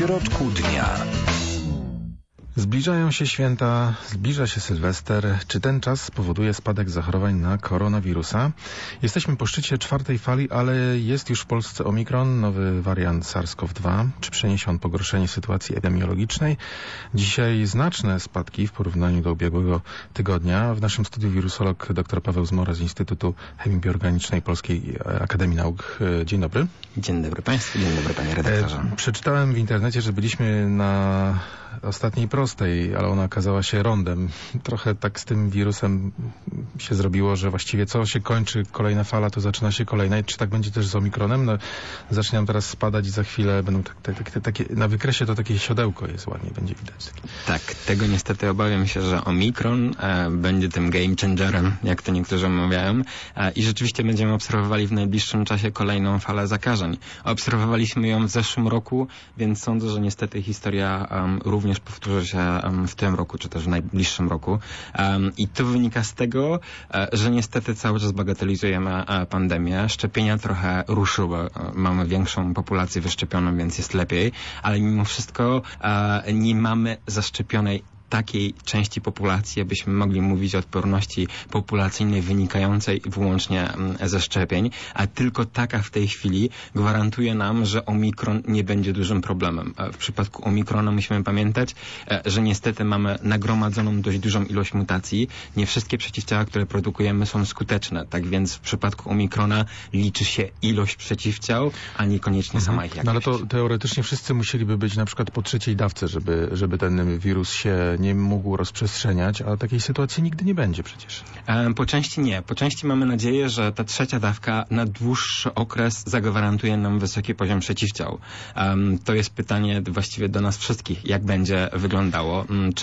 środku dnia. Zbliżają się święta, zbliża się Sylwester. Czy ten czas spowoduje spadek zachorowań na koronawirusa? Jesteśmy po szczycie czwartej fali, ale jest już w Polsce Omikron, nowy wariant SARS-CoV-2. Czy przyniesie on pogorszenie sytuacji epidemiologicznej? Dzisiaj znaczne spadki w porównaniu do ubiegłego tygodnia. W naszym studiu wirusolog dr Paweł Zmora z Instytutu Chemii Bioorganicznej Polskiej Akademii Nauk. Dzień dobry. Dzień dobry Państwu, dzień dobry Panie redaktorze. Przeczytałem w internecie, że byliśmy na ostatniej prostej, ale ona okazała się rondem. Trochę tak z tym wirusem się zrobiło, że właściwie co się kończy kolejna fala, to zaczyna się kolejna. I czy tak będzie też z Omikronem? No, zacznie nam teraz spadać i za chwilę będą takie na wykresie to takie siodełko jest ładnie, będzie widać. Tak, tego niestety obawiam się, że Omikron będzie tym game changerem, jak to niektórzy mawiają, i rzeczywiście będziemy obserwowali w najbliższym czasie kolejną falę zakażeń. Obserwowaliśmy ją w zeszłym roku, więc sądzę, że niestety historia również powtórzy się w tym roku, czy też w najbliższym roku. I to wynika z tego, że niestety cały czas bagatelizujemy pandemię. Szczepienia trochę ruszyły. Mamy większą populację wyszczepioną, więc jest lepiej, ale mimo wszystko nie mamy zaszczepionej takiej części populacji, abyśmy mogli mówić o odporności populacyjnej wynikającej wyłącznie ze szczepień, a tylko taka w tej chwili gwarantuje nam, że Omikron nie będzie dużym problemem. W przypadku Omikrona musimy pamiętać, że niestety mamy nagromadzoną dość dużą ilość mutacji. Nie wszystkie przeciwciała, które produkujemy, są skuteczne. Tak więc w przypadku Omikrona liczy się ilość przeciwciał, a niekoniecznie sama ich jakość. No ale to teoretycznie wszyscy musieliby być na przykład po trzeciej dawce, żeby ten wirus się nie mógł rozprzestrzeniać, a takiej sytuacji nigdy nie będzie przecież. Po części nie. Po części mamy nadzieję, że ta trzecia dawka na dłuższy okres zagwarantuje nam wysoki poziom przeciwciał. To jest pytanie właściwie do nas wszystkich, jak będzie wyglądało.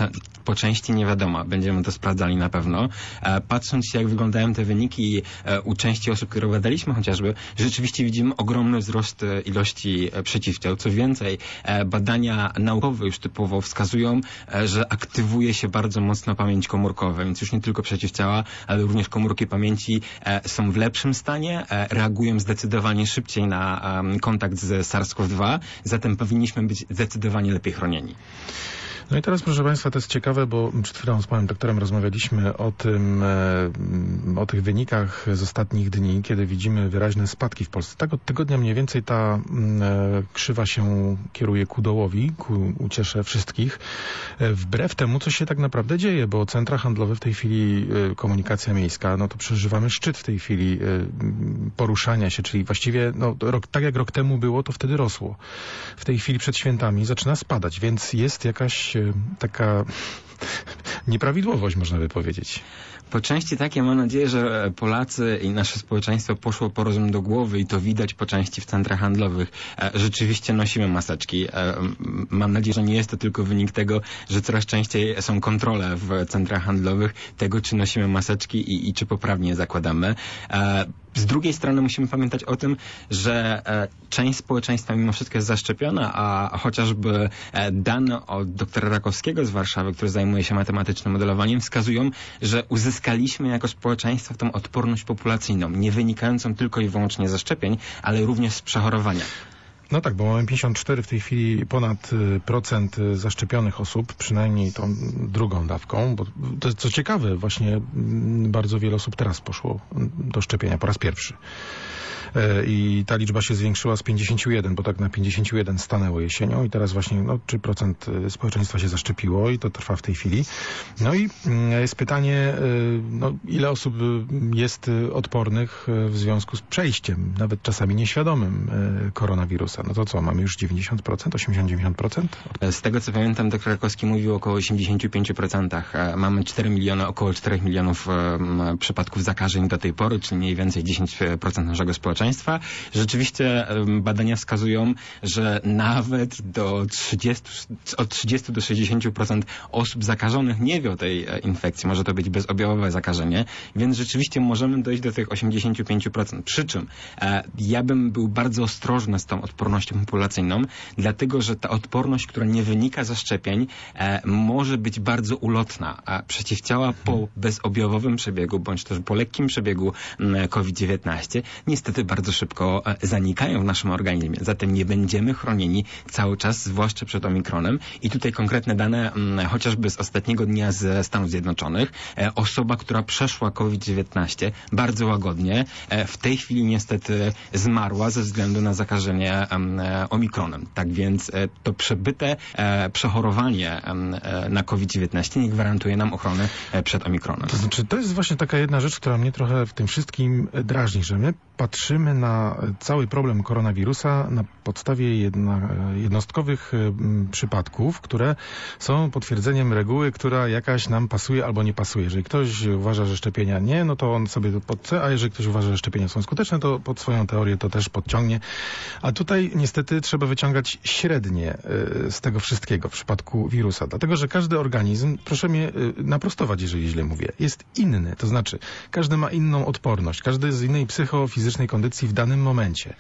Po części nie wiadomo. Będziemy to sprawdzali na pewno. Patrząc jak wyglądają te wyniki u części osób, które badaliśmy chociażby, rzeczywiście widzimy ogromny wzrost ilości przeciwciał. Co więcej, badania naukowe już typowo wskazują, że aktywuje się bardzo mocno pamięć komórkowa, więc już nie tylko przeciwciała, ale również komórki pamięci są w lepszym stanie, reagują zdecydowanie szybciej na kontakt z SARS-CoV-2, zatem powinniśmy być zdecydowanie lepiej chronieni. No i teraz, proszę Państwa, to jest ciekawe, bo przed chwilą z panem doktorem rozmawialiśmy o tych wynikach z ostatnich dni, kiedy widzimy wyraźne spadki w Polsce. Tak od tygodnia mniej więcej ta krzywa się kieruje ku dołowi, ku uciesze wszystkich. Wbrew temu, co się tak naprawdę dzieje, bo centra handlowe w tej chwili, komunikacja miejska, no to przeżywamy szczyt w tej chwili poruszania się, czyli właściwie, no, tak jak rok temu było, to wtedy rosło. W tej chwili przed świętami zaczyna spadać, więc jest jakaś taka nieprawidłowość, można by powiedzieć. Po części takie, mam nadzieję, że Polacy i nasze społeczeństwo poszło po rozum do głowy i to widać po części w centrach handlowych. Rzeczywiście nosimy maseczki. Mam nadzieję, że nie jest to tylko wynik tego, że coraz częściej są kontrole w centrach handlowych tego, czy nosimy maseczki i czy poprawnie je zakładamy. Z drugiej strony musimy pamiętać o tym, że część społeczeństwa mimo wszystko jest zaszczepiona, a chociażby dane od doktora Rakowskiego z Warszawy, który zajmuje się matematycznym modelowaniem, wskazują, że uzyskaliśmy jako społeczeństwo tą odporność populacyjną, nie wynikającą tylko i wyłącznie ze szczepień, ale również z przechorowania. No tak, bo mamy 54 w tej chwili ponad procent zaszczepionych osób, przynajmniej tą drugą dawką, bo to jest co ciekawe, właśnie bardzo wiele osób teraz poszło do szczepienia po raz pierwszy. I ta liczba się zwiększyła z 51, bo tak na 51 stanęło jesienią i teraz właśnie 3% społeczeństwa się zaszczepiło i to trwa w tej chwili. No i jest pytanie, ile osób jest odpornych w związku z przejściem, nawet czasami nieświadomym koronawirusa. No to co, mamy już 90%, 80-90%? Z tego co pamiętam, dr Rakowski mówił około 85%. Mamy około 4 milionów przypadków zakażeń do tej pory, czyli mniej więcej 10% naszego społeczeństwa. Rzeczywiście badania wskazują, że nawet od 30 do 60% osób zakażonych nie wie o tej infekcji. Może to być bezobjawowe zakażenie, więc rzeczywiście możemy dojść do tych 85%. Przy czym ja bym był bardzo ostrożny z tą odpornością populacyjną, dlatego że ta odporność, która nie wynika ze szczepień, może być bardzo ulotna. A przeciwciała po bezobjawowym przebiegu, bądź też po lekkim przebiegu COVID-19 niestety bardzo szybko zanikają w naszym organizmie. Zatem nie będziemy chronieni cały czas, zwłaszcza przed omikronem. I tutaj konkretne dane, chociażby z ostatniego dnia ze Stanów Zjednoczonych. Osoba, która przeszła COVID-19 bardzo łagodnie, w tej chwili niestety zmarła ze względu na zakażenie omikronem. Tak więc to przebyte przechorowanie na COVID-19 nie gwarantuje nam ochrony przed omikronem. To znaczy, to jest właśnie taka jedna rzecz, która mnie trochę w tym wszystkim drażni, że my patrzymy na cały problem koronawirusa na podstawie jednostkowych przypadków, które są potwierdzeniem reguły, która jakaś nam pasuje albo nie pasuje. Jeżeli ktoś uważa, że szczepienia nie, no to on sobie podce, a jeżeli ktoś uważa, że szczepienia są skuteczne, to pod swoją teorię to też podciągnie. A tutaj niestety trzeba wyciągać średnie z tego wszystkiego w przypadku wirusa. Dlatego, że każdy organizm, proszę mnie naprostować, jeżeli źle mówię, jest inny. To znaczy, każdy ma inną odporność, każdy jest z innej psychofizycznej kondycji w danym momencie.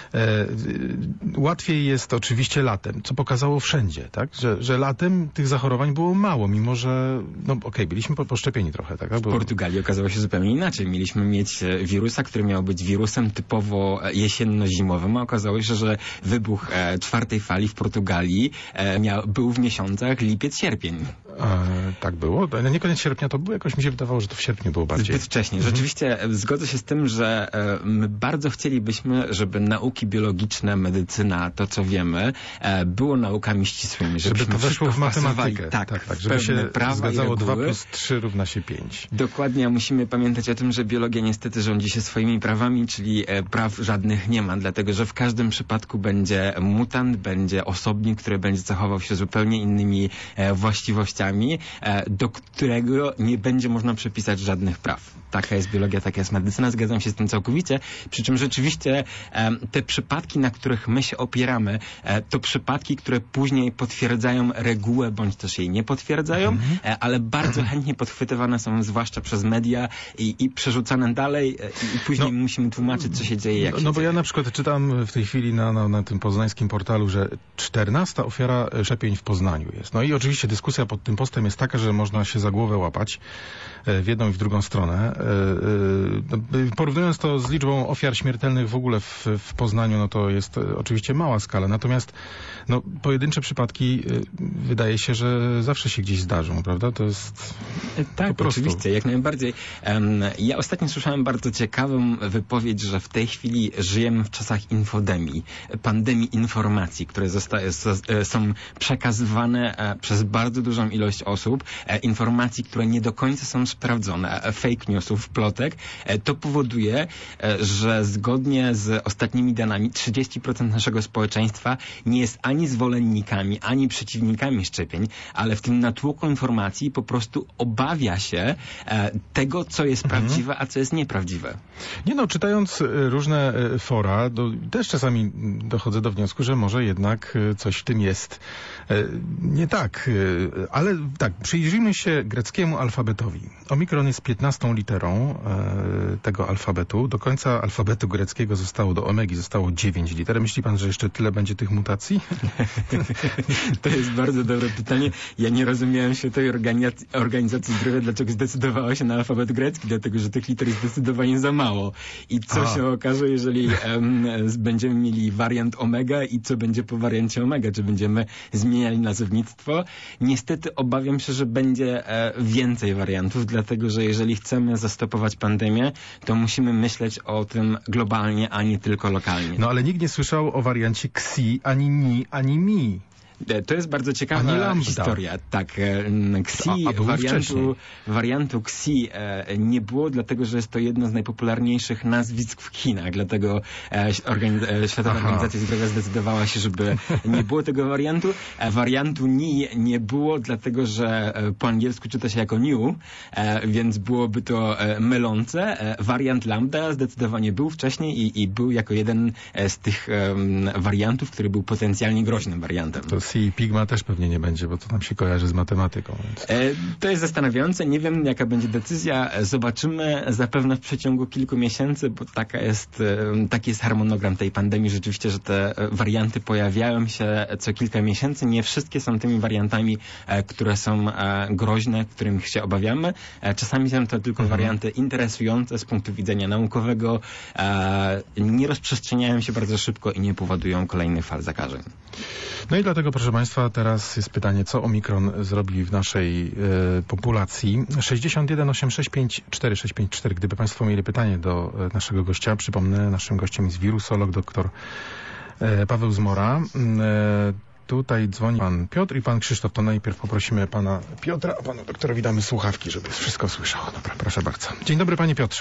Łatwiej jest oczywiście latem, co pokazało wszędzie, tak? Że latem tych zachorowań było mało, mimo że, byliśmy poszczepieni trochę, tak? W Portugalii okazało się zupełnie inaczej. Mieliśmy mieć wirusa, który miał być wirusem typowo jesienno-zimowym, a okazało się, że wybuch czwartej fali w Portugalii był w miesiącach lipiec-sierpień. Tak było? Nie koniec sierpnia to było? Jakoś mi się wydawało, że to w sierpniu było bardziej. Zbyt wcześnie. Rzeczywiście zgodzę się z tym, że my bardzo chcielibyśmy, żeby nauki biologiczne, medycyna, to co wiemy, było naukami ścisłymi. Żeby to weszło w matematykę. Tak, żeby się zgadzało 2 + 3 równa się 5. Dokładnie, musimy pamiętać o tym, że biologia niestety rządzi się swoimi prawami, czyli praw żadnych nie ma, dlatego że w każdym przypadku będzie mutant, będzie osobnik, który będzie zachował się zupełnie innymi właściwościami, do którego nie będzie można przypisać żadnych praw. Taka jest biologia, taka jest medycyna, zgadzam się z tym całkowicie, przy czym rzeczywiście te przypadki, na których my się opieramy, to przypadki, które później potwierdzają regułę, bądź też jej nie potwierdzają, ale bardzo chętnie podchwytywane są zwłaszcza przez media i przerzucane dalej i później musimy tłumaczyć, co się dzieje, jak się dzieje. Bo ja na przykład czytam w tej chwili na tym poznańskim portalu, że 14. ofiara szczepień w Poznaniu jest. No i oczywiście dyskusja pod tym postem jest taka, że można się za głowę łapać w jedną i w drugą stronę. Porównując to z liczbą ofiar śmiertelnych w ogóle w Poznaniu, no to jest oczywiście mała skala. Natomiast pojedyncze przypadki wydaje się, że zawsze się gdzieś zdarzą, prawda? To jest tak, oczywiście, jak najbardziej. Ja ostatnio słyszałem bardzo ciekawą wypowiedź, że w tej chwili żyjemy w czasach infodemii, pandemii informacji, które są przekazywane przez bardzo dużą ilość osób, informacji, które nie do końca są sprawdzone, fake newsów, plotek. To powoduje, że zgodnie z ostatnimi danymi 30% naszego społeczeństwa nie jest ani zwolennikami, ani przeciwnikami szczepień, ale w tym natłoku informacji po prostu obawia się tego, co jest prawdziwe, a co jest nieprawdziwe. Czytając różne fora, też czasami dochodzę do wniosku, że może jednak coś w tym jest nie tak. Ale tak, przyjrzyjmy się greckiemu alfabetowi. Omikron jest 15 literą tego alfabetu. Do końca alfabetu greckiego do omegi zostało 9 liter. Myśli pan, że jeszcze tyle będzie tych mutacji? To jest bardzo dobre pytanie. Ja nie rozumiałem Światowej Organizacji Zdrowia, dlaczego zdecydowała się na alfabet grecki, dlatego że tych liter jest zdecydowanie za mało. I co się okaże, jeżeli będziemy mieli wariant omega i co będzie po wariancie omega? Czy będziemy zmieniali nazewnictwo? Niestety obawiam się, że będzie więcej wariantów, dlatego że jeżeli chcemy zastopować pandemię, to musimy myśleć o tym globalnie, a nie tylko lokalnie. Ale nikt nie słyszał o wariancie Xi, ani Ni, ani Mi. To jest bardzo ciekawa historia. Tak, Xi, wariantu Xi nie było, dlatego że jest to jedno z najpopularniejszych nazwisk w Chinach. Dlatego Światowa Organizacja Zdrowia zdecydowała się, żeby nie było tego wariantu. Wariantu Ni nie było, dlatego że po angielsku czyta się jako New, więc byłoby to mylące. Wariant Lambda zdecydowanie był wcześniej i był jako jeden z tych wariantów, który był potencjalnie groźnym wariantem. To i Pigma też pewnie nie będzie, bo to nam się kojarzy z matematyką. Więc... To jest zastanawiające. Nie wiem, jaka będzie decyzja. Zobaczymy zapewne w przeciągu kilku miesięcy, bo taki jest harmonogram tej pandemii. Rzeczywiście, że te warianty pojawiają się co kilka miesięcy. Nie wszystkie są tymi wariantami, które są groźne, których się obawiamy. Czasami są to tylko warianty interesujące z punktu widzenia naukowego. Nie rozprzestrzeniają się bardzo szybko i nie powodują kolejnych fal zakażeń. No i dlatego, proszę Państwa, teraz jest pytanie, co Omikron zrobi w naszej populacji. 61 865 4654. Gdyby Państwo mieli pytanie do naszego gościa, przypomnę, naszym gościem jest wirusolog dr Paweł Zmora. Tutaj dzwoni pan Piotr i pan Krzysztof. To najpierw poprosimy pana Piotra, a panu doktorowi damy słuchawki, żeby wszystko słyszał. Dobra, proszę bardzo. Dzień dobry, panie Piotrze.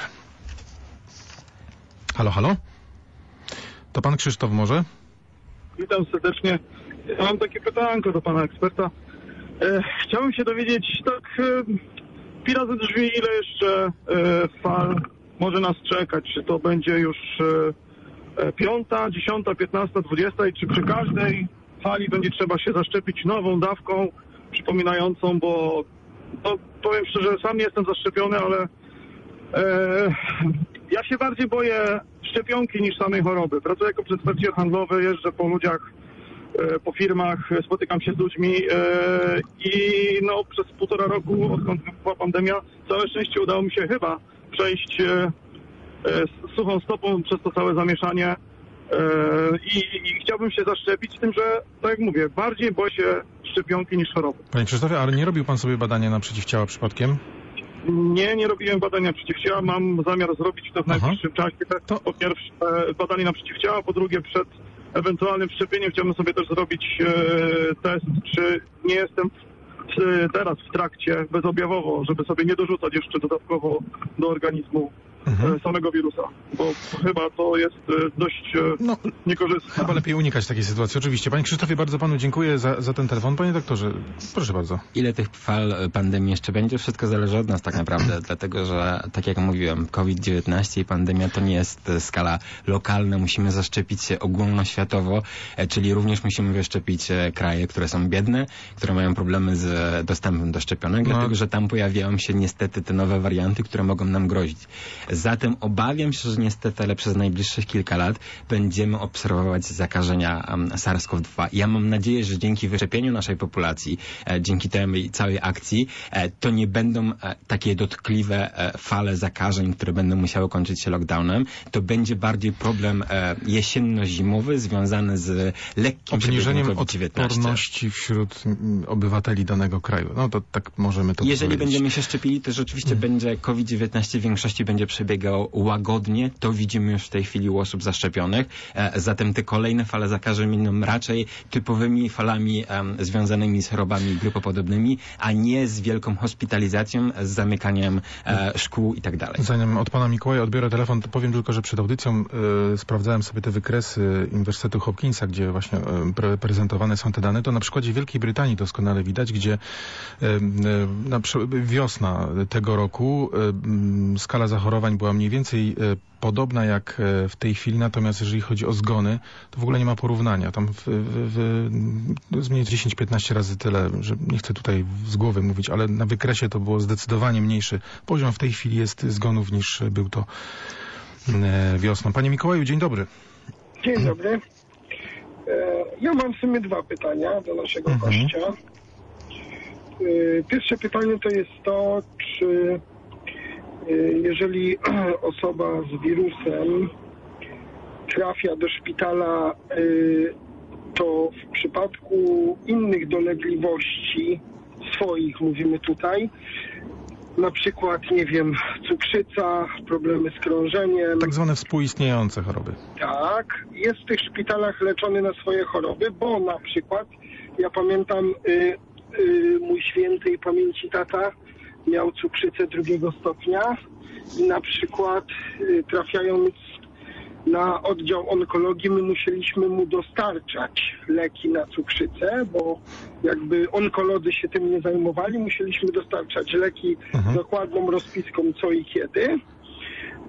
Halo, halo? To pan Krzysztof może? Witam serdecznie. Ja mam takie pytanko do pana eksperta. Chciałem się dowiedzieć, tak pi razy drzwi, ile jeszcze fal może nas czekać? Czy to będzie już 5., 10., 15., 20. i czy przy każdej fali będzie trzeba się zaszczepić nową dawką przypominającą, bo powiem szczerze, sam nie jestem zaszczepiony, ale ja się bardziej boję szczepionki niż samej choroby. Pracuję jako przedstawiciel handlowy, jeżdżę po ludziach, po firmach, spotykam się z ludźmi i no przez 1,5 roku, odkąd była pandemia, całe szczęście udało mi się chyba przejść z suchą stopą przez to całe zamieszanie i chciałbym się zaszczepić, z tym, że tak jak mówię, bardziej boję się szczepionki niż choroby. Panie Krzysztofie, ale nie robił pan sobie badania na przeciwciała przypadkiem? Nie robiłem badania przeciwciała. Mam zamiar zrobić to w najbliższym czasie. Po pierwsze badanie na przeciwciała, po drugie przed ewentualnym szczepieniem chciałbym sobie też zrobić test, czy nie jestem teraz w trakcie bezobjawowo, żeby sobie nie dorzucać jeszcze dodatkowo do organizmu samego wirusa, bo chyba to jest dość niekorzystne. Chyba lepiej unikać takiej sytuacji. Oczywiście. Panie Krzysztofie, bardzo panu dziękuję za ten telefon. Panie doktorze, proszę bardzo. Ile tych fal pandemii jeszcze będzie? Wszystko zależy od nas tak naprawdę, dlatego że, tak jak mówiłem, COVID-19 i pandemia to nie jest skala lokalna. Musimy zaszczepić się ogólnoświatowo, czyli również musimy wyszczepić kraje, które są biedne, które mają problemy z dostępem do szczepionek, dlatego że tam pojawiają się niestety te nowe warianty, które mogą nam grozić. Zatem obawiam się, że niestety, ale przez najbliższych kilka lat będziemy obserwować zakażenia SARS-CoV-2. Ja mam nadzieję, że dzięki wyszczepieniu naszej populacji, dzięki tej całej akcji, to nie będą takie dotkliwe fale zakażeń, które będą musiały kończyć się lockdownem. To będzie bardziej problem jesienno-zimowy związany z lekkim obniżeniem odporności wśród obywateli danego kraju. No to tak możemy to Jeżeli powiedzieć. będziemy się szczepili, to rzeczywiście będzie COVID-19 w większości będzie przebiegał łagodnie. To widzimy już w tej chwili u osób zaszczepionych. Zatem te kolejne fale zakażeń będą raczej typowymi falami związanymi z chorobami grypopodobnymi, a nie z wielką hospitalizacją, z zamykaniem szkół i tak dalej. Zanim od pana Mikołaja odbiorę telefon, to powiem tylko, że przed audycją sprawdzałem sobie te wykresy Uniwersytetu Hopkinsa, gdzie właśnie prezentowane są te dane. To na przykładzie Wielkiej Brytanii doskonale widać, gdzie wiosna tego roku skala zachorowań była mniej więcej podobna jak w tej chwili, natomiast jeżeli chodzi o zgony, to w ogóle nie ma porównania. Tam jest mniej 10-15 razy tyle, że nie chcę tutaj z głowy mówić, ale na wykresie to było zdecydowanie mniejszy poziom. W tej chwili jest zgonów niż był to wiosną. Panie Mikołaju, dzień dobry. Dzień dobry. Ja mam w sumie 2 pytania do naszego gościa. Pierwsze pytanie to jest to, czy jeżeli osoba z wirusem trafia do szpitala, to w przypadku innych dolegliwości swoich, mówimy tutaj, na przykład, nie wiem, cukrzyca, problemy z krążeniem. Tak zwane współistniejące choroby. Tak, jest w tych szpitalach leczony na swoje choroby, bo na przykład, ja pamiętam, mój świętej pamięci tata miał cukrzycę 2. stopnia i na przykład trafiając na oddział onkologii my musieliśmy mu dostarczać leki na cukrzycę, bo jakby onkolodzy się tym nie zajmowali, musieliśmy dostarczać leki z dokładną rozpiską co i kiedy.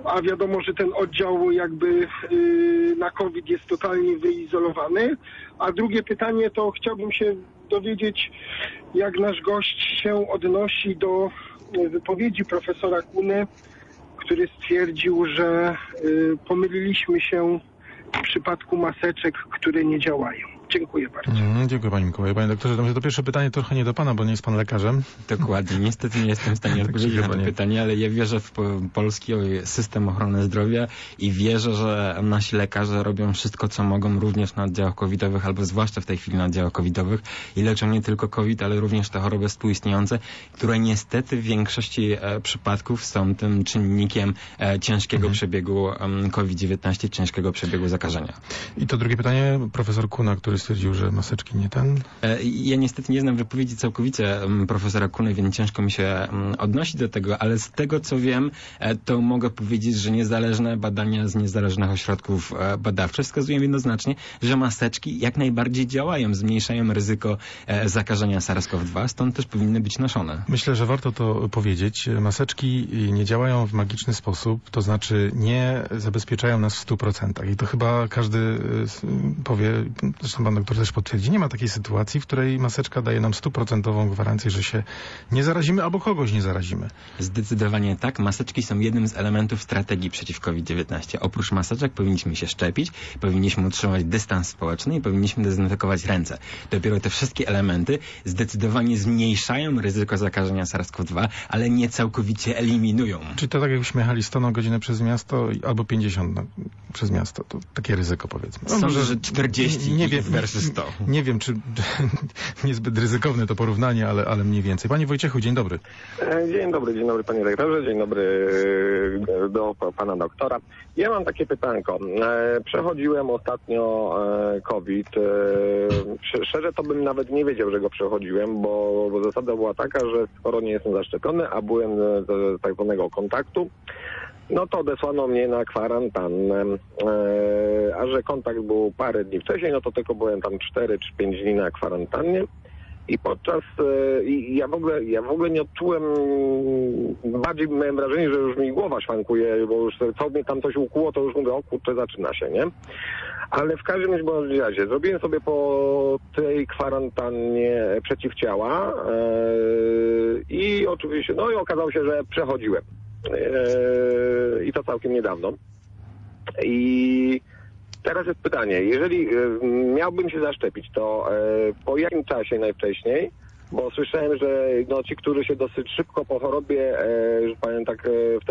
a wiadomo, że ten oddział jakby na COVID jest totalnie wyizolowany. A drugie pytanie to chciałbym się dowiedzieć, jak nasz gość się odnosi do wypowiedzi profesora Kuny, który stwierdził, że pomyliliśmy się w przypadku maseczek, które nie działają. Dziękuję bardzo. Dziękuję panie Mikołaju. Panie doktorze, to pierwsze pytanie trochę nie do pana, bo nie jest pan lekarzem. Dokładnie. Niestety nie jestem w stanie odpowiedzieć na to pytanie, ale ja wierzę w polski system ochrony zdrowia i wierzę, że nasi lekarze robią wszystko, co mogą również na oddziałach covidowych, albo zwłaszcza w tej chwili na oddziałach covidowych i leczą nie tylko COVID, ale również te choroby współistniejące, które niestety w większości przypadków są tym czynnikiem ciężkiego przebiegu COVID-19, ciężkiego przebiegu zakażenia. I to drugie pytanie, profesor Kuna, który stwierdził, że maseczki nie ten? Ja niestety nie znam wypowiedzi całkowicie profesora Kuny, więc ciężko mi się odnosić do tego, ale z tego co wiem, to mogę powiedzieć, że niezależne badania z niezależnych ośrodków badawczych wskazują jednoznacznie, że maseczki jak najbardziej działają, zmniejszają ryzyko zakażenia SARS-CoV-2, stąd też powinny być noszone. Myślę, że warto to powiedzieć. Maseczki nie działają w magiczny sposób, to znaczy nie zabezpieczają nas w 100%. I to chyba każdy powie, zresztą pan doktor też potwierdzi, nie ma takiej sytuacji, w której maseczka daje nam 100% gwarancję, że się nie zarazimy albo kogoś nie zarazimy. Zdecydowanie tak. Maseczki są jednym z elementów strategii przeciw COVID-19. Oprócz maseczek powinniśmy się szczepić, powinniśmy utrzymać dystans społeczny i powinniśmy dezynfekować ręce. Dopiero te wszystkie elementy zdecydowanie zmniejszają ryzyko zakażenia SARS-CoV-2, ale nie całkowicie eliminują. Czy to tak jakbyśmy jechali 100 na godzinę przez miasto albo 50 przez miasto? To takie ryzyko, powiedzmy. Sądzę, że 40 nie wiem, versus 100. Nie wiem, czy niezbyt ryzykowne to porównanie, ale mniej więcej. Panie Wojciechu, dzień dobry. Dzień dobry panie rektorze, dzień dobry do pana doktora. Ja mam takie pytanko. Przechodziłem ostatnio COVID. Szczerze to bym nawet nie wiedział, że go przechodziłem, bo zasada była taka, że skoro nie jestem zaszczepiony, a byłem z tak zwanego kontaktu, no to odesłano mnie na kwarantannę, a że kontakt był parę dni wcześniej, no to tylko byłem tam 4 czy 5 dni na kwarantannie i podczas, ja w ogóle nie odczułem, bardziej miałem wrażenie, że już mi głowa szwankuje, bo już co mnie tam coś ukuło, to już mówię, o kurczę, zaczyna się, nie? Ale w każdym razie zrobiłem sobie po tej kwarantannie przeciwciała i oczywiście, no i okazało się, że przechodziłem. I to całkiem niedawno. I teraz jest pytanie, jeżeli miałbym się zaszczepić, to po jakim czasie najwcześniej? Bo słyszałem, że no, ci, którzy się dosyć szybko po chorobie, że powiem tak,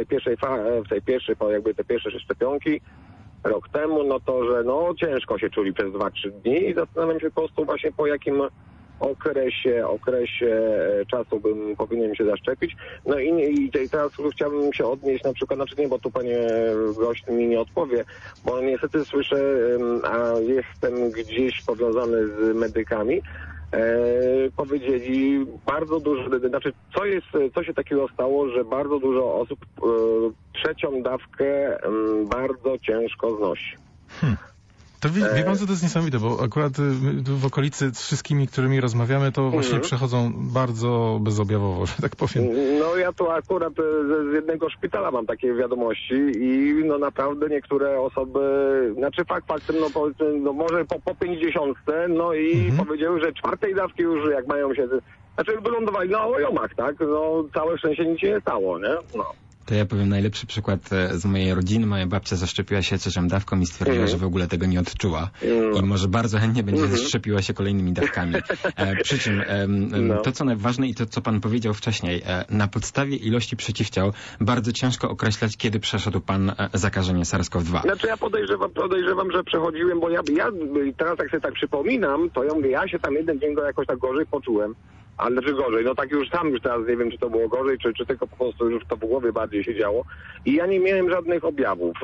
te pierwsze szczepionki rok temu, no to, że no ciężko się czuli przez 2-3 dni i zastanawiam się po prostu właśnie po jakim okresie czasu powinien się zaszczepić. No i teraz chciałbym się odnieść na przykład, bo tu panie gość mi nie odpowie, bo niestety słyszę, a jestem gdzieś powiązany z medykami, powiedzieli bardzo dużo, co się takiego stało, że bardzo dużo osób trzecią dawkę bardzo ciężko znosi. To wie pan, co to jest niesamowite, bo akurat w okolicy z wszystkimi, którymi rozmawiamy, to właśnie przechodzą bardzo bezobjawowo, że tak powiem. No ja tu akurat z jednego szpitala mam takie wiadomości i no naprawdę niektóre osoby, faktem, no powiedzmy, no może po 50, no i powiedziały, że 4. dawki już jak mają się, wylądowali na ojomach, tak? No całe szczęście nic się nie stało, nie? No. To ja powiem najlepszy przykład z mojej rodziny. Moja babcia zaszczepiła się 3. dawką i stwierdziła, że w ogóle tego nie odczuła. I może bardzo chętnie będzie zaszczepiła się kolejnymi dawkami. Przy czym to, co najważne i to, co pan powiedział wcześniej, na podstawie ilości przeciwciał bardzo ciężko określać, kiedy przeszedł pan zakażenie SARS-CoV-2. Ja podejrzewam, że przechodziłem, bo ja teraz jak sobie tak przypominam, to ja mówię, ja się tam jeden dzień jakoś tak gorzej poczułem. Ale czy gorzej? No tak już teraz nie wiem, czy to było gorzej, czy tylko po prostu już to w głowie bardziej się działo. I ja nie miałem żadnych objawów.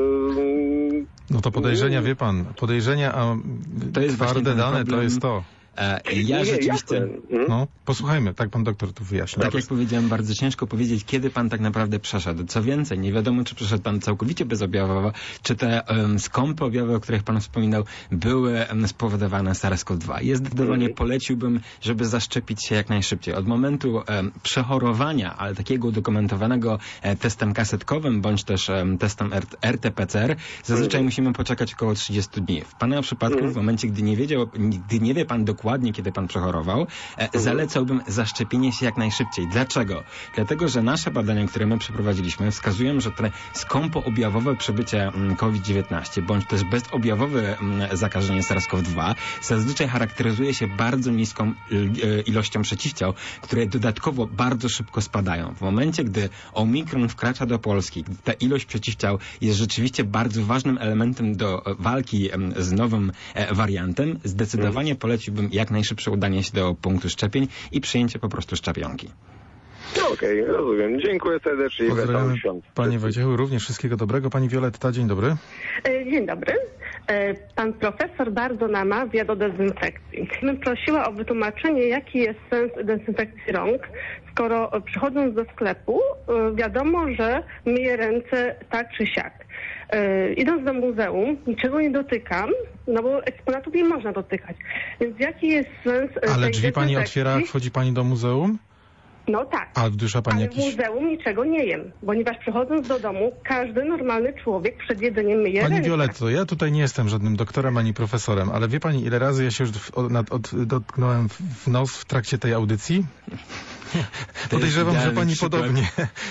No to podejrzenia, wie pan, a to jest twarde dane, to jest to. Ja rzeczywiście... No, posłuchajmy, tak pan doktor tu wyjaśni. Tak jak powiedziałem, bardzo ciężko powiedzieć, kiedy pan tak naprawdę przeszedł. Co więcej, nie wiadomo, czy przeszedł pan całkowicie bezobjawowo, czy te skąpe objawy, o których pan wspominał, były spowodowane SARS-CoV-2. Ja zdecydowanie poleciłbym, żeby zaszczepić się jak najszybciej. Od momentu przechorowania, ale takiego udokumentowanego testem kasetkowym, bądź też testem RT-PCR, zazwyczaj musimy poczekać około 30 dni. W pana przypadku, w momencie, gdy nie wie pan dokładnie, kiedy pan przechorował, zalecałbym zaszczepienie się jak najszybciej. Dlaczego? Dlatego, że nasze badania, które my przeprowadziliśmy, wskazują, że te skąpoobjawowe przebycie COVID-19, bądź też bezobjawowe zakażenie SARS-CoV-2 zazwyczaj charakteryzuje się bardzo niską ilością przeciwciał, które dodatkowo bardzo szybko spadają. W momencie, gdy Omikron wkracza do Polski, gdy ta ilość przeciwciał jest rzeczywiście bardzo ważnym elementem do walki z nowym wariantem, zdecydowanie poleciłbym jak najszybsze udanie się do punktu szczepień i przyjęcie po prostu szczepionki. Okej, rozumiem. Dziękuję serdecznie. Pozdrawiamy panie Wojciechu. Również wszystkiego dobrego. Pani Wioletta, dzień dobry. Dzień dobry. Pan profesor bardzo namawia do dezynfekcji. Bym prosiła o wytłumaczenie, jaki jest sens dezynfekcji rąk, skoro przychodząc do sklepu wiadomo, że myję ręce tak czy siak. Idąc do muzeum, niczego nie dotykam, no bo eksponatów nie można dotykać. Więc jaki jest sens Ale drzwi pani otwiera, jak wchodzi pani do muzeum? No tak, a wdusza pani ale w muzeum niczego nie jem, ponieważ przychodząc do domu, każdy normalny człowiek przed jedzeniem myje ręce. Pani Violetto, ja tutaj nie jestem żadnym doktorem ani profesorem, ale wie pani, ile razy ja się już dotknąłem w nos w trakcie tej audycji? Podejrzewam, że pani podobnie.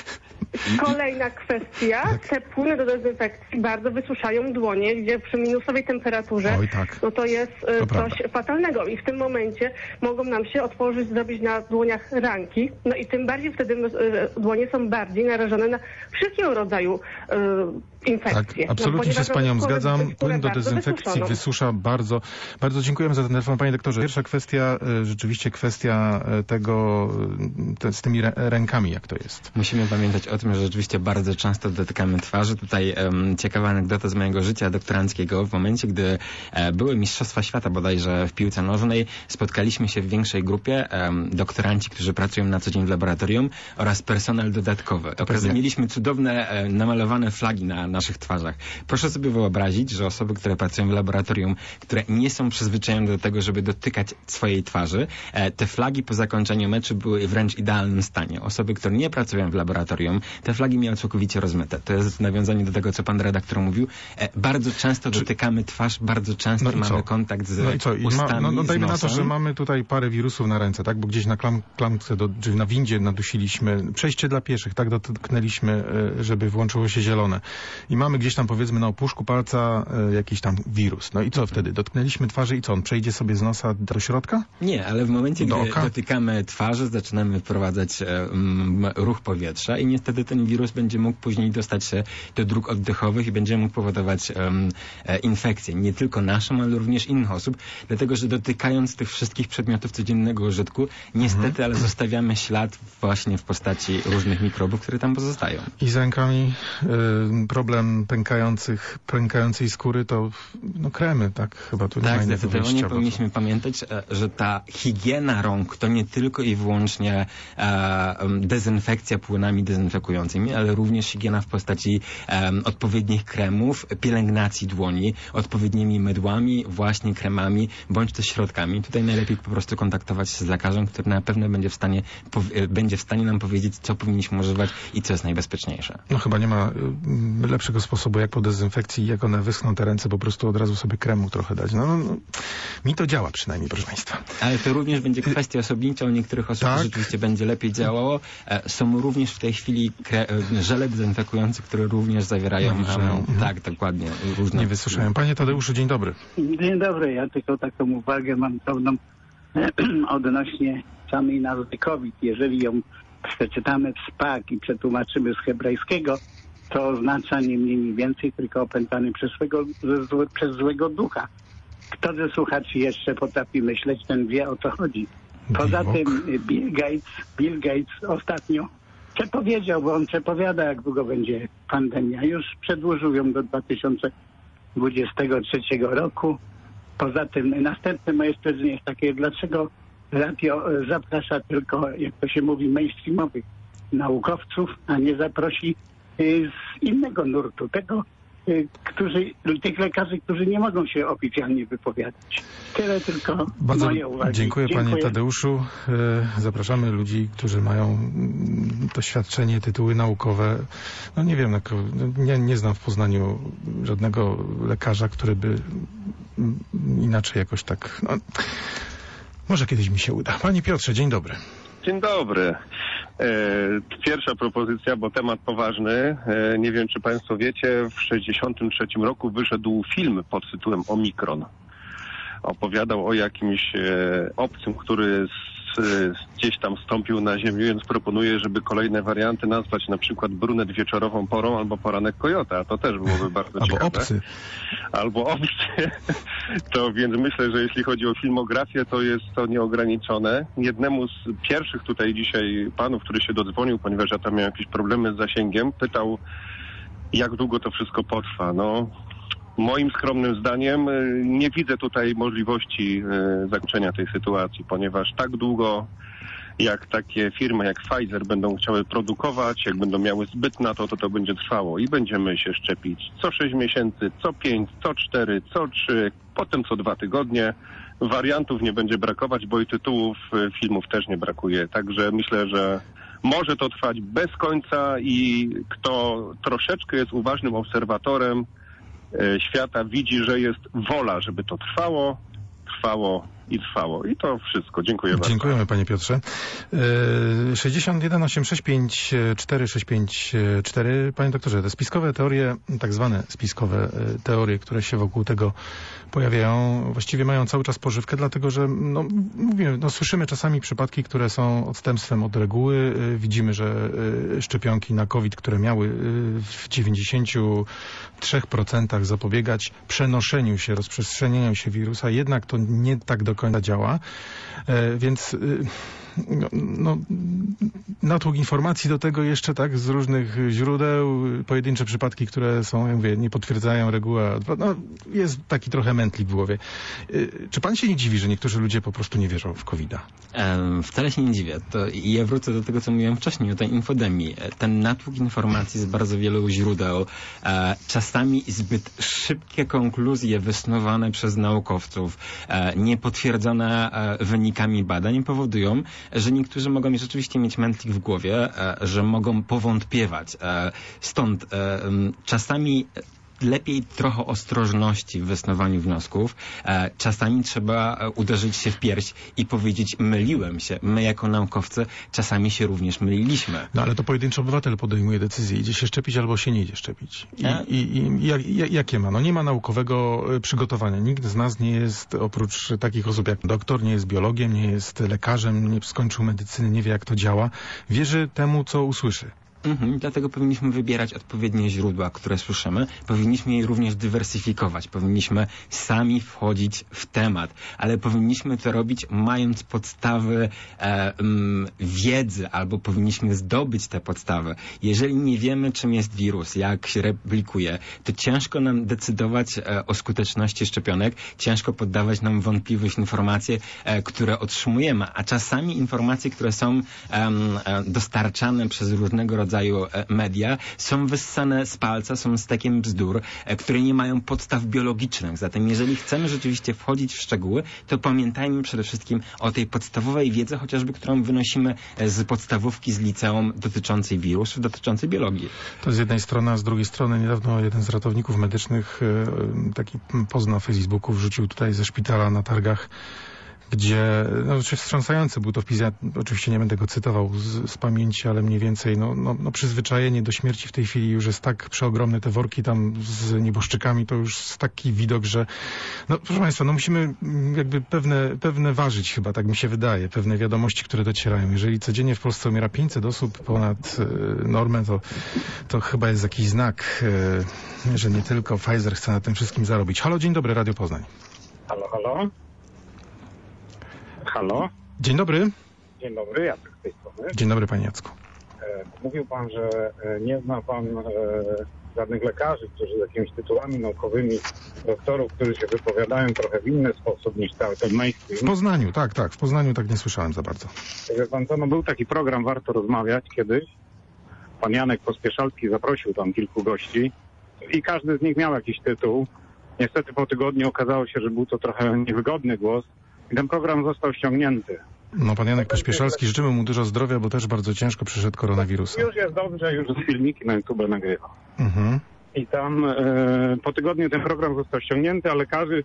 Kolejna kwestia, te płyny do dezynfekcji bardzo wysuszają dłonie, gdzie przy minusowej temperaturze no to jest coś fatalnego i w tym momencie mogą nam się otworzyć, zrobić na dłoniach ranki, no i tym bardziej wtedy dłonie są bardziej narażone na wszelkiego rodzaju infekcje. Tak, absolutnie się z panią zgadzam. Płyn do dezynfekcji wysusza bardzo. Bardzo dziękujemy za ten telefon, panie doktorze. Pierwsza kwestia, rzeczywiście kwestia tego, z tymi rękami, jak to jest. Musimy pamiętać o tym, że rzeczywiście bardzo często dotykamy twarzy. Tutaj ciekawa anegdota z mojego życia doktoranckiego. W momencie, gdy były Mistrzostwa Świata bodajże w piłce nożnej, spotkaliśmy się w większej grupie, doktoranci, którzy pracują na co dzień w laboratorium oraz personel dodatkowy. Mieliśmy cudowne namalowane flagi na naszych twarzach. Proszę sobie wyobrazić, że osoby, które pracują w laboratorium, które nie są przyzwyczajone do tego, żeby dotykać swojej twarzy, te flagi po zakończeniu meczu były wręcz w idealnym stanie. Osoby, które nie pracują w laboratorium, te flagi miały całkowicie rozmyte. To jest nawiązanie do tego, co pan redaktor mówił. Bardzo często dotykamy twarz, bardzo często mamy kontakt z ustami, dajmy na to, że mamy tutaj parę wirusów na ręce, tak? Bo gdzieś na klamce, czy na windzie nadusiliśmy, przejście dla pieszych, tak? Dotknęliśmy, żeby włączyło się zielone. I mamy gdzieś tam, powiedzmy, na opuszku palca jakiś tam wirus. No i co wtedy? Dotknęliśmy twarzy i co? On przejdzie sobie z nosa do środka? Nie, ale w momencie, gdy dotykamy twarzy, zaczynamy wprowadzać ruch powietrza i niestety ten wirus będzie mógł później dostać się do dróg oddechowych i będzie mógł powodować infekcje. Nie tylko naszą, ale również innych osób. Dlatego, że dotykając tych wszystkich przedmiotów codziennego użytku, niestety, ale zostawiamy ślad właśnie w postaci różnych mikrobów, które tam pozostają. I z rękami problem pękającej skóry to kremy, tak? Chyba tu nie ma innego wyjścia. Tak, zdecydowanie powinniśmy pamiętać, że ta higiena rąk to nie tylko i wyłącznie dezynfekcja płynami dezynfekującymi, ale również higiena w postaci odpowiednich kremów, pielęgnacji dłoni, odpowiednimi mydłami, właśnie kremami, bądź też środkami. Tutaj najlepiej po prostu kontaktować się z lekarzem, który na pewno będzie w stanie nam powiedzieć, co powinniśmy używać i co jest najbezpieczniejsze. No chyba nie ma lepszego sposobu, jak po dezynfekcji, jak one wyschną te ręce, po prostu od razu sobie kremu trochę dać. Mi to działa przynajmniej, proszę państwa. Ale to również będzie kwestia osobnicza. U niektórych osób rzeczywiście będzie lepiej działało. Są również w tej chwili żele dezynfekujące, które również zawierają tak, dokładnie, różne... Nie wysłyszałem. Panie Tadeuszu, dzień dobry. Dzień dobry. Ja tylko taką uwagę mam pewną odnośnie samej nazwy COVID. Jeżeli ją przeczytamy w SPAK i przetłumaczymy z hebrajskiego, to oznacza nie mniej, nie więcej, tylko opętany przez złego ducha. Kto ze słuchaczy jeszcze potrafi myśleć, ten wie, o co chodzi. Poza tym Bill Gates ostatnio przepowiedział, bo on przepowiada, jak długo będzie pandemia. Już przedłużył ją do 2023 roku. Poza tym następne moje stwierdzenie jest takie, dlaczego radio zaprasza tylko, jak to się mówi, mainstreamowych naukowców, a nie zaprosi z innego nurtu, tych lekarzy, którzy nie mogą się oficjalnie wypowiadać. Tyle tylko bardzo moje uwagi. Dziękuję panie Tadeuszu. Zapraszamy ludzi, którzy mają doświadczenie, tytuły naukowe. No nie wiem, nie znam w Poznaniu żadnego lekarza, który by inaczej jakoś tak... No, może kiedyś mi się uda. Panie Piotrze, dzień dobry. Dzień dobry. Pierwsza propozycja, bo temat poważny. Nie wiem, czy Państwo wiecie, w 1963 roku wyszedł film pod tytułem Omikron. Opowiadał o jakimś obcym, który gdzieś tam stąpił na ziemię, więc proponuję, żeby kolejne warianty nazwać na przykład brunet wieczorową porą albo poranek kojota. To też byłoby bardzo ciekawe. Albo obcy. To więc myślę, że jeśli chodzi o filmografię, to jest to nieograniczone. Jednemu z pierwszych tutaj dzisiaj panów, który się dodzwonił, ponieważ ja tam miałem jakieś problemy z zasięgiem, pytał, jak długo to wszystko potrwa. No, moim skromnym zdaniem nie widzę tutaj możliwości zakończenia tej sytuacji, ponieważ tak długo jak takie firmy jak Pfizer będą chciały produkować, jak będą miały zbyt na to będzie trwało i będziemy się szczepić co 6 miesięcy, co 5, co 4, co 3, potem co 2 tygodnie. Wariantów nie będzie brakować, bo i tytułów filmów też nie brakuje. Także myślę, że może to trwać bez końca i kto troszeczkę jest uważnym obserwatorem świata, widzi, że jest wola, żeby to trwało i trwało. I to wszystko. Dziękuję bardzo. Dziękujemy panie Piotrze. 61 865 4654. Panie doktorze, te spiskowe teorie, tak zwane spiskowe teorie, które się wokół tego pojawiają, właściwie mają cały czas pożywkę, dlatego że słyszymy czasami przypadki, które są odstępstwem od reguły. Widzimy, że szczepionki na COVID, które miały w 93% zapobiegać przenoszeniu się, rozprzestrzenianiu się wirusa, jednak to nie tak do końca działa. Więc natłok informacji do tego jeszcze tak z różnych źródeł, pojedyncze przypadki, które są, jak mówię, nie potwierdzają reguły. Jest taki trochę mętlik w głowie. Czy pan się nie dziwi, że niektórzy ludzie po prostu nie wierzą w COVID-a? Wcale się nie dziwię. Ja wrócę do tego, co mówiłem wcześniej, o tej infodemii. Ten natłok informacji z bardzo wielu źródeł, czasami zbyt szybkie konkluzje wysnuwane przez naukowców, niepotwierdzone wynikami badań powodują, że niektórzy mogą rzeczywiście mieć mętlik w głowie, że mogą powątpiewać. Stąd czasami lepiej trochę ostrożności w wysnuwaniu wniosków. Czasami trzeba uderzyć się w pierś i powiedzieć, myliłem się. My jako naukowcy czasami się również myliliśmy. No ale to pojedynczy obywatel podejmuje decyzję, idzie się szczepić albo się nie idzie szczepić. Jakie ma? No nie ma naukowego przygotowania. Nikt z nas nie jest, oprócz takich osób jak doktor, nie jest biologiem, nie jest lekarzem, nie skończył medycyny, nie wie jak to działa. Wierzy temu, co usłyszy. Dlatego powinniśmy wybierać odpowiednie źródła, które słyszymy. Powinniśmy je również dywersyfikować. Powinniśmy sami wchodzić w temat, ale powinniśmy to robić mając podstawy wiedzy, albo powinniśmy zdobyć te podstawy. Jeżeli nie wiemy, czym jest wirus, jak się replikuje, to ciężko nam decydować o skuteczności szczepionek, ciężko poddawać nam wątpliwych informacje, które otrzymujemy, a czasami informacje, które są dostarczane przez różnego rodzaju media, są wyssane z palca, są stekiem bzdur, które nie mają podstaw biologicznych. Zatem jeżeli chcemy rzeczywiście wchodzić w szczegóły, to pamiętajmy przede wszystkim o tej podstawowej wiedzy, chociażby którą wynosimy z podstawówki, z liceum dotyczącej wirusów, dotyczącej biologii. To z jednej strony, a z drugiej strony niedawno jeden z ratowników medycznych taki post na Facebooku wrzucił tutaj ze szpitala na targach, gdzie, wstrząsający był to wpis, ja oczywiście nie będę go cytował z pamięci, ale mniej więcej, przyzwyczajenie do śmierci w tej chwili już jest tak przeogromne, te worki tam z nieboszczykami, to już jest taki widok, że, proszę Państwa, musimy jakby pewne ważyć chyba, tak mi się wydaje, pewne wiadomości, które docierają. Jeżeli codziennie w Polsce umiera 500 osób ponad normę, to chyba jest jakiś znak, że nie tylko Pfizer chce na tym wszystkim zarobić. Halo, dzień dobry, Radio Poznań. Halo, halo. Halo? Dzień dobry. Dzień dobry, Jacek z tej strony. Dzień dobry panie Jacku. Mówił pan, że nie zna pan żadnych lekarzy, którzy z jakimiś tytułami naukowymi, doktorów, którzy się wypowiadają trochę w inny sposób niż cały ten mainstream. W Poznaniu, tak, w Poznaniu tak nie słyszałem za bardzo. Wie pan co, no był taki program Warto Rozmawiać kiedyś. Pan Janek Pospieszalski zaprosił tam kilku gości i każdy z nich miał jakiś tytuł. Niestety po tygodniu okazało się, że był to trochę niewygodny głos i ten program został ściągnięty. No, pan Janek Pospieszalski, życzymy mu dużo zdrowia, bo też bardzo ciężko przeszedł koronawirusa. Już jest dobrze, już filmiki na YouTube nagrywa. Mhm. I tam po tygodniu ten program został ściągnięty, ale lekarze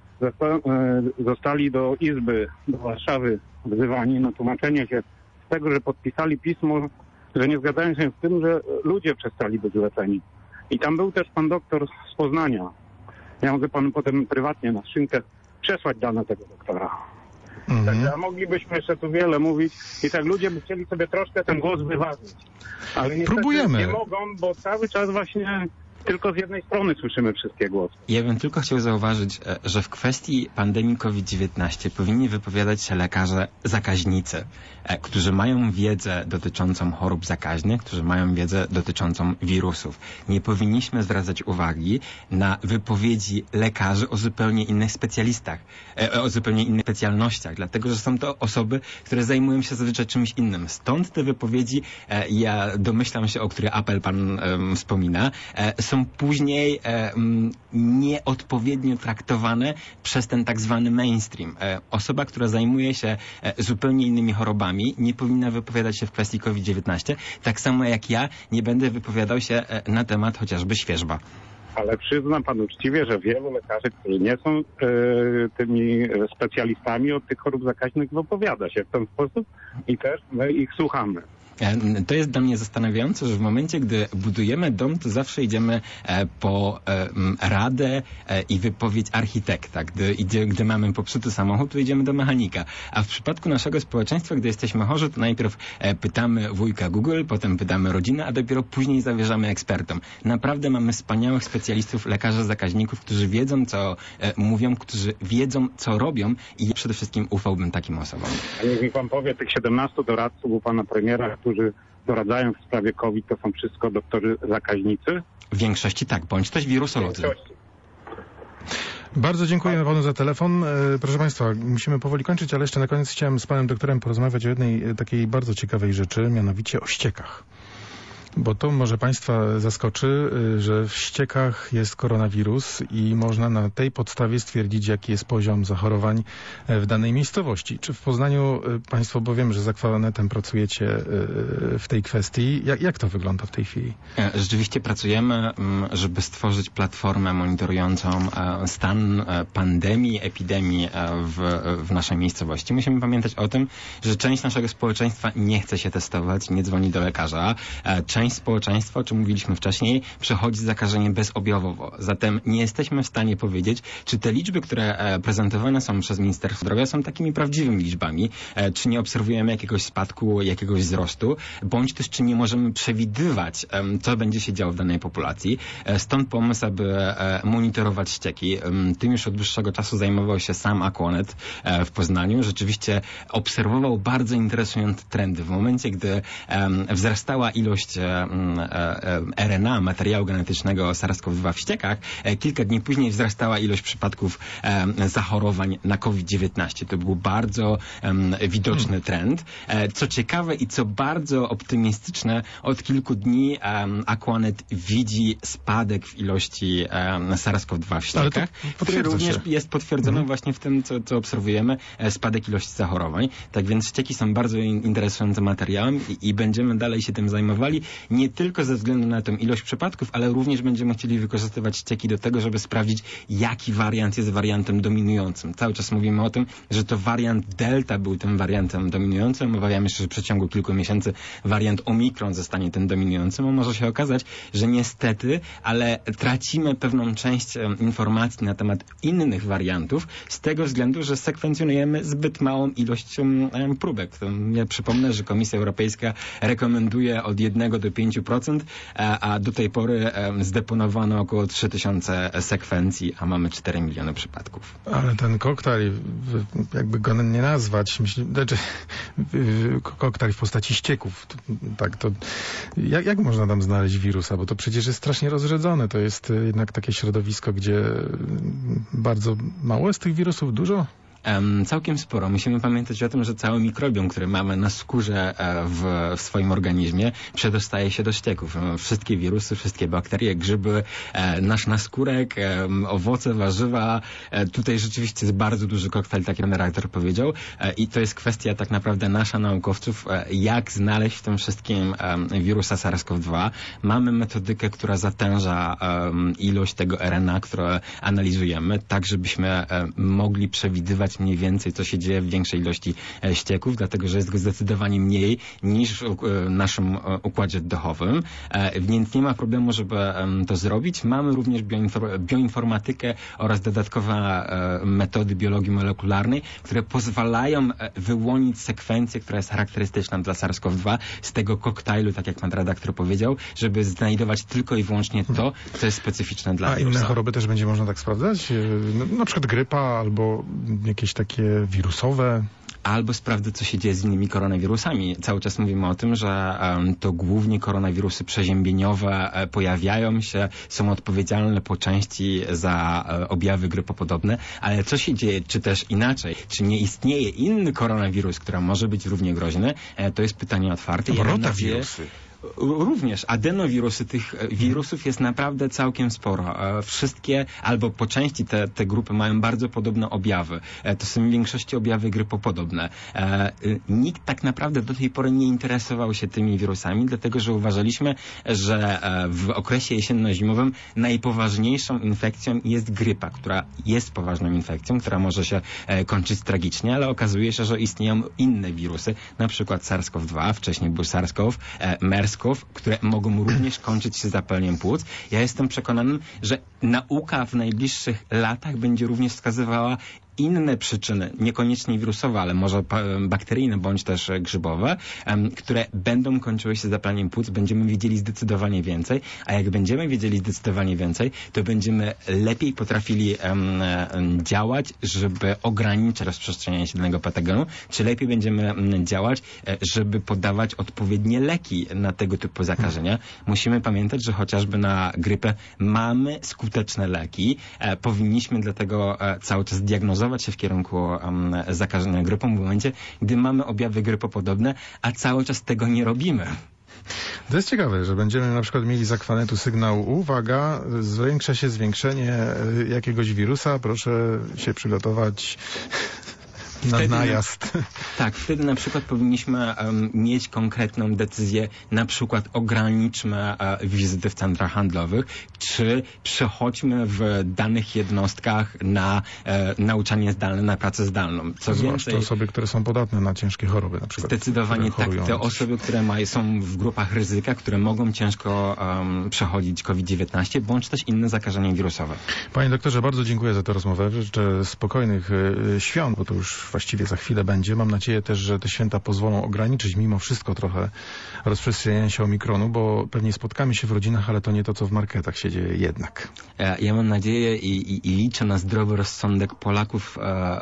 zostali do Izby, do Warszawy wzywani na tłumaczenie się z tego, że podpisali pismo, że nie zgadzają się z tym, że ludzie przestali być leczeni. I tam był też pan doktor z Poznania. Ja mogę panu potem prywatnie na skrzynkę przesłać dane tego doktora. Także moglibyśmy jeszcze tu wiele mówić i tak ludzie by chcieli sobie troszkę ten głos wyważyć. Ale niestety próbujemy. Nie mogą, bo cały czas właśnie tylko z jednej strony słyszymy wszystkie głosy. Ja bym tylko chciał zauważyć, że w kwestii pandemii COVID-19 powinni wypowiadać się lekarze zakaźnicy, którzy mają wiedzę dotyczącą chorób zakaźnych, którzy mają wiedzę dotyczącą wirusów. Nie powinniśmy zwracać uwagi na wypowiedzi lekarzy o zupełnie innych specjalistach, o zupełnie innych specjalnościach, dlatego że są to osoby, które zajmują się zazwyczaj czymś innym. Stąd te wypowiedzi, ja domyślam się, o których apel pan wspomina, są później nieodpowiednio traktowane przez ten tak zwany mainstream. Osoba, która zajmuje się zupełnie innymi chorobami, nie powinna wypowiadać się w kwestii COVID-19, tak samo jak ja nie będę wypowiadał się na temat chociażby świerzba. Ale przyznam panu uczciwie, że wielu lekarzy, którzy nie są tymi specjalistami od tych chorób zakaźnych, wypowiada się w ten sposób i też my ich słuchamy. To jest dla mnie zastanawiające, że w momencie, gdy budujemy dom, to zawsze idziemy po radę i wypowiedź architekta. Gdy mamy popsuty samochód, to idziemy do mechanika. A w przypadku naszego społeczeństwa, gdy jesteśmy chorzy, to najpierw pytamy wujka Google, potem pytamy rodzinę, a dopiero później zawierzamy ekspertom. Naprawdę mamy wspaniałych specjalistów, lekarzy zakaźników, którzy wiedzą, co mówią, którzy wiedzą, co robią i przede wszystkim ufałbym takim osobom. A niech mi pan powie, tych 17 doradców u pana premiera, którzy doradzają w sprawie COVID, to są wszystko doktorzy zakaźnicy? W większości tak, bądź też wirusolodzy. Bardzo dziękuję panu za telefon. Proszę państwa, musimy powoli kończyć, ale jeszcze na koniec chciałem z panem doktorem porozmawiać o jednej takiej bardzo ciekawej rzeczy, mianowicie o ściekach. Bo to może państwa zaskoczy, że w ściekach jest koronawirus i można na tej podstawie stwierdzić, jaki jest poziom zachorowań w danej miejscowości. Czy w Poznaniu państwo, bo wiem, że z Aquanetem pracujecie w tej kwestii. Jak to wygląda w tej chwili? Rzeczywiście pracujemy, żeby stworzyć platformę monitorującą stan pandemii, epidemii w naszej miejscowości. Musimy pamiętać o tym, że część naszego społeczeństwa nie chce się testować, nie dzwoni do lekarza. Część społeczeństwa, o czym mówiliśmy wcześniej, przechodzi zakażenie bezobjawowo. Zatem nie jesteśmy w stanie powiedzieć, czy te liczby, które prezentowane są przez Ministerstwo Zdrowia, są takimi prawdziwymi liczbami, czy nie obserwujemy jakiegoś spadku, jakiegoś wzrostu, bądź też czy nie możemy przewidywać, co będzie się działo w danej populacji. Stąd pomysł, aby monitorować ścieki. Tym już od dłuższego czasu zajmował się sam Aquanet w Poznaniu. Rzeczywiście obserwował bardzo interesujące trendy. W momencie, gdy wzrastała ilość RNA, materiału genetycznego SARS-CoV-2 w ściekach, kilka dni później wzrastała ilość przypadków zachorowań na COVID-19. To był bardzo widoczny trend. Co ciekawe i co bardzo optymistyczne, od kilku dni Aquanet widzi spadek w ilości SARS-CoV-2 w ściekach, który również jest potwierdzony właśnie w tym, co obserwujemy, spadek ilości zachorowań. Tak więc ścieki są bardzo interesującym materiałem i będziemy dalej się tym zajmowali. Nie tylko ze względu na tę ilość przypadków, ale również będziemy chcieli wykorzystywać ścieki do tego, żeby sprawdzić, jaki wariant jest wariantem dominującym. Cały czas mówimy o tym, że to wariant Delta był tym wariantem dominującym. Obawiamy się, że w przeciągu kilku miesięcy wariant Omikron zostanie tym dominującym. A może się okazać, że niestety, ale tracimy pewną część informacji na temat innych wariantów z tego względu, że sekwencjonujemy zbyt małą ilość próbek. Ja przypomnę, że Komisja Europejska rekomenduje od 1 do do 5%, a do tej pory zdeponowano około 3000 sekwencji, a mamy 4 miliony przypadków. Ale ten koktajl, jakby go nie nazwać, koktajl w postaci ścieków, tak, to jak można tam znaleźć wirusa? Bo to przecież jest strasznie rozrzedzone. To jest jednak takie środowisko, gdzie bardzo mało jest tych wirusów, dużo? Całkiem sporo. Musimy pamiętać o tym, że cały mikrobiom, który mamy na skórze w swoim organizmie, przedostaje się do ścieków. Wszystkie wirusy, wszystkie bakterie, grzyby, nasz naskórek, owoce, warzywa. Tutaj rzeczywiście jest bardzo duży koktajl, tak jak redaktor powiedział. I to jest kwestia tak naprawdę nasza, naukowców, jak znaleźć w tym wszystkim wirusa SARS-CoV-2. Mamy metodykę, która zatęża ilość tego RNA, które analizujemy, tak żebyśmy mogli przewidywać mniej więcej, co się dzieje w większej ilości ścieków, dlatego że jest go zdecydowanie mniej niż w naszym układzie oddechowym, więc nie ma problemu, żeby to zrobić. Mamy również bioinformatykę oraz dodatkowe metody biologii molekularnej, które pozwalają wyłonić sekwencję, która jest charakterystyczna dla SARS-CoV-2 z tego koktajlu, tak jak pan redaktor powiedział, żeby znajdować tylko i wyłącznie to, co jest specyficzne dla wirusa. A inne choroby też będzie można tak sprawdzać? Na przykład grypa albo jakieś takie wirusowe? Albo sprawdzę, co się dzieje z innymi koronawirusami. Cały czas mówimy o tym, że to głównie koronawirusy przeziębieniowe pojawiają się, są odpowiedzialne po części za objawy grypopodobne, ale co się dzieje, czy też inaczej, czy nie istnieje inny koronawirus, który może być równie groźny, to jest pytanie otwarte. Rotawirusy. Również adenowirusy, tych wirusów jest naprawdę całkiem sporo. Wszystkie, albo po części te grupy mają bardzo podobne objawy. To są w większości objawy grypopodobne. Nikt tak naprawdę do tej pory nie interesował się tymi wirusami, dlatego że uważaliśmy, że w okresie jesienno-zimowym najpoważniejszą infekcją jest grypa, która jest poważną infekcją, która może się kończyć tragicznie, ale okazuje się, że istnieją inne wirusy, na przykład SARS-CoV-2, wcześniej był SARS-CoV, MERS, które mogą również kończyć się zapaleniem płuc. Ja jestem przekonany, że nauka w najbliższych latach będzie również wskazywała inne przyczyny, niekoniecznie wirusowe, ale może bakteryjne bądź też grzybowe, które będą kończyły się zapaleniem płuc, będziemy wiedzieli zdecydowanie więcej, a jak będziemy wiedzieli zdecydowanie więcej, to będziemy lepiej potrafili działać, żeby ograniczyć rozprzestrzenianie się danego patogenu, czy lepiej będziemy działać, żeby podawać odpowiednie leki na tego typu zakażenia. Musimy pamiętać, że chociażby na grypę mamy skuteczne leki. Powinniśmy dlatego cały czas diagnozować się w kierunku zakażenia grypą w momencie, gdy mamy objawy grypopodobne, a cały czas tego nie robimy. To jest ciekawe, że będziemy na przykład mieli z akwanetu sygnał: uwaga, zwiększa się zwiększenie jakiegoś wirusa, proszę się przygotować na najazd. Tak, wtedy na przykład powinniśmy mieć konkretną decyzję, na przykład ograniczmy wizyty w centrach handlowych, czy przechodźmy w danych jednostkach na nauczanie zdalne, na pracę zdalną. Co zwłaszcza więcej, osoby, które są podatne na ciężkie choroby na przykład. Zdecydowanie tak. Te osoby, które są w grupach ryzyka, które mogą ciężko przechodzić COVID-19, bądź też inne zakażenia wirusowe. Panie doktorze, bardzo dziękuję za tę rozmowę. Życzę spokojnych świąt, bo to już właściwie za chwilę będzie. Mam nadzieję też, że te święta pozwolą ograniczyć mimo wszystko trochę rozprzestrzenianie się omikronu, bo pewnie spotkamy się w rodzinach, ale to nie to, co w marketach się dzieje jednak. Ja mam nadzieję i liczę na zdrowy rozsądek Polaków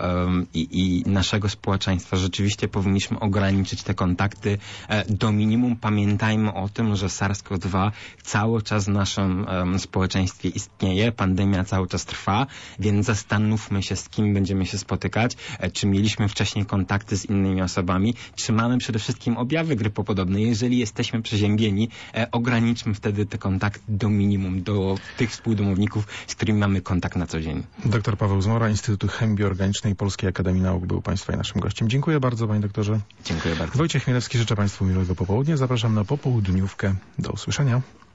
i naszego społeczeństwa. Rzeczywiście powinniśmy ograniczyć te kontakty do minimum. Pamiętajmy o tym, że SARS-CoV-2 cały czas w naszym społeczeństwie istnieje. Pandemia cały czas trwa, więc zastanówmy się, z kim będziemy się spotykać, czy mieliśmy wcześniej kontakty z innymi osobami, czy mamy przede wszystkim objawy grypopodobne. Jeżeli jesteśmy przeziębieni, ograniczmy wtedy te kontakty do minimum, do tych współdomowników, z którymi mamy kontakt na co dzień. Dr Paweł Zmora, Instytutu Chemii Bioorganicznej Polskiej Akademii Nauk był Państwa i naszym gościem. Dziękuję bardzo, panie doktorze. Dziękuję bardzo. Wojciech Chmielewski, życzę Państwu miłego popołudnia. Zapraszam na popołudniówkę. Do usłyszenia.